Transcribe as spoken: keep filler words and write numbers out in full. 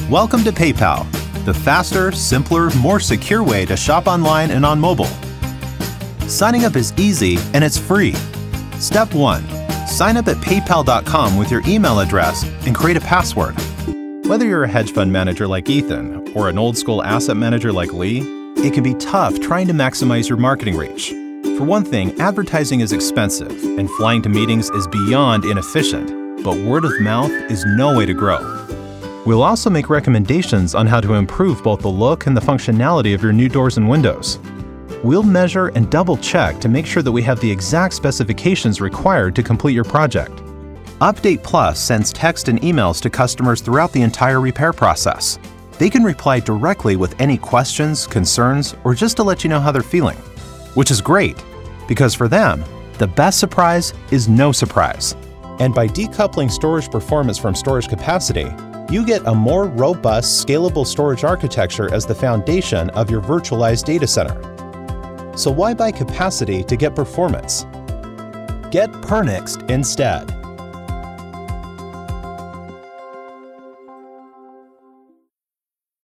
Welcome to PayPal, the faster, simpler, more secure way to shop online and on mobile. Signing up is easy and it's free. Step one. Sign up at paypal dot com with your email address and create a password. Whether you're a hedge fund manager like Ethan or an old school asset manager like Lee, it can be tough trying to maximize your marketing reach. For one thing, advertising is expensive and flying to meetings is beyond inefficient, but word of mouth is no way to grow. We'll also make recommendations on how to improve both the look and the functionality of your new doors and windows. We'll measure and double check to make sure that we have the exact specifications required to complete your project. Update Plus sends text and emails to customers throughout the entire repair process. They can reply directly with any questions, concerns, or just to let you know how they're feeling. Which is great, because for them, the best surprise is no surprise. And by decoupling storage performance from storage capacity, you get a more robust, scalable storage architecture as the foundation of your virtualized data center. So why buy capacity to get performance? Get Pernix instead.